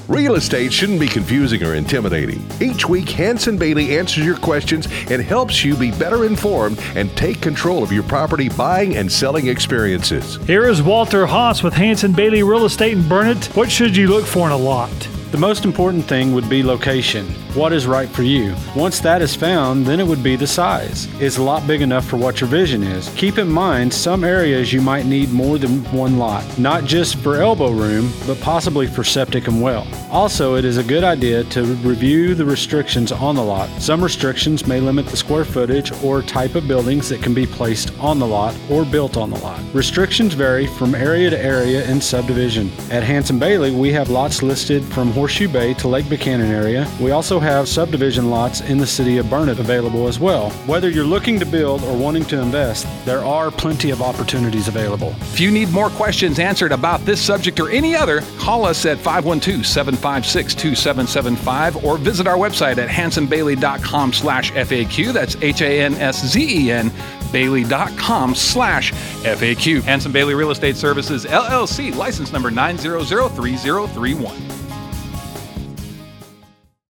Real estate shouldn't be confusing or intimidating. Each week, Hanson Bailey answers your questions and helps you be better informed and take control of your property buying and selling experiences. Here is Walter Haas with Hanson Bailey Real Estate in Burnett. What should you look for in a lot? The most important thing would be location. What is right for you? Once that is found, then it would be the size. Is the lot big enough for what your vision is? Keep in mind, some areas you might need more than one lot, not just for elbow room, but possibly for septic and well. Also, it is a good idea to review the restrictions on the lot. Some restrictions may limit the square footage or type of buildings that can be placed on the lot or built on the lot. Restrictions vary from area to area and subdivision. At Hanson Bailey, we have lots listed from Horseshoe Bay to Lake Buchanan area. We also have subdivision lots in the city of Burnett available as well. Whether you're looking to build or wanting to invest, there are plenty of opportunities available. If you need more questions answered about this subject or any other, call us at 512-756-2775 or visit our website at hansonbailey.com/FAQ. That's HANSZEN Bailey.com/FAQ. Hanson Bailey Real Estate Services, LLC, license number 9003031.